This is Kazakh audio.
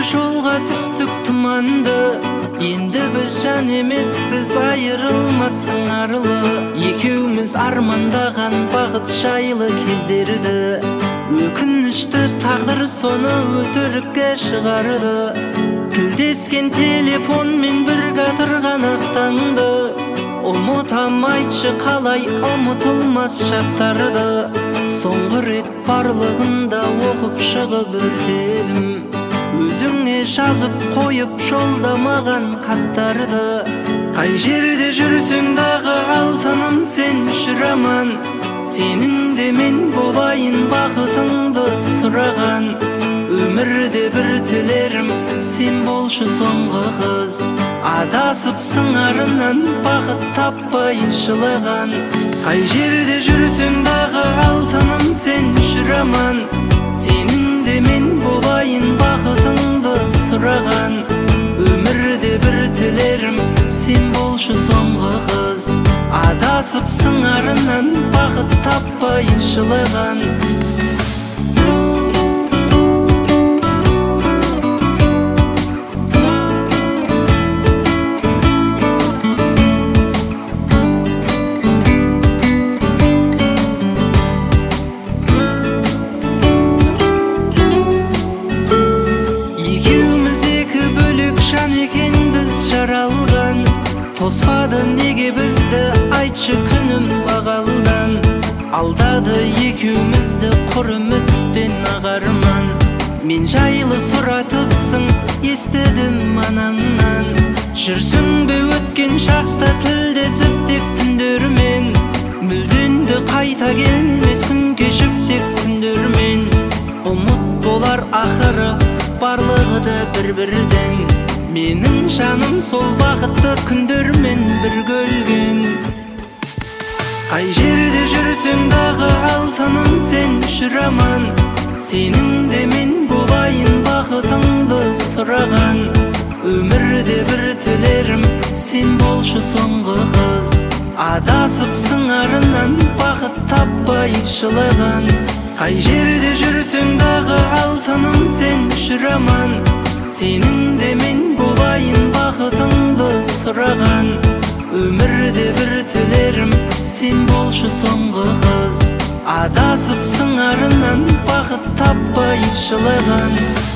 жолға түстік тұманды, енді біз жан емеспіз, айырылмас сыңарлы. Екеуміз армандаған бақыт жайлы кездерді, өкінішті тағдыр соны өтірікке шығарды. Тілдескен телефонмен бірге тұрған ақтаңды, ұмытам айтшы қалай ұмытылмас шақтарды. Соңғы рет барлығында оқып шығып өртедім, өзіңе жазып қойып жолдамаған хаттарды. Қай жерде жүрсең дағы алтыным сен жүр аман, сенің де мен болайын бақытыңды сұраған. Өмірде бір тілерім сен болшы соңғы қыз, адасып сыңарынан бақыт таппай жылаған. Қай жерде жүрсең дағы алтыным сен жүр аман, сенің де мен болайын бақытыңды сұраған. Өмірде бір тілерім сен болшы соңғы қыз, адасып сыңарынан бақыт таппай жылаған. Жаралған тоспады неге бізді, айтшы күнім бағалдан. Алдады екеумізді құр үмітпен ағарман. Мен жайлы сұратыпсың, естідім анаңнан. Жүрсің бе өткен шақта тілдесіп тек түндермен, мүлденді қайта келмес күн кешіп тек күндермен. Ұмыт болар ақыры барлығы да бір-бірден, менің жаным сол бақытты күндермен бірге өлген. Қай жерде жүрсең дағы алтыным сен жүр аман, сенің де мен болайын бақытыңды сұраған. Өмірде бір тілерім сен болшы соңғы қыз, адасып сыңарынан бақыт таппай жылаған. Қай жерде жүрсең дағы алтыным сен жүр аман, сенің де мен болайын бақытыңды сұраған. Өмірде бір тілерім сен болшы соңғы қыз, адасып сыңарынан бақыт таппай жылаған.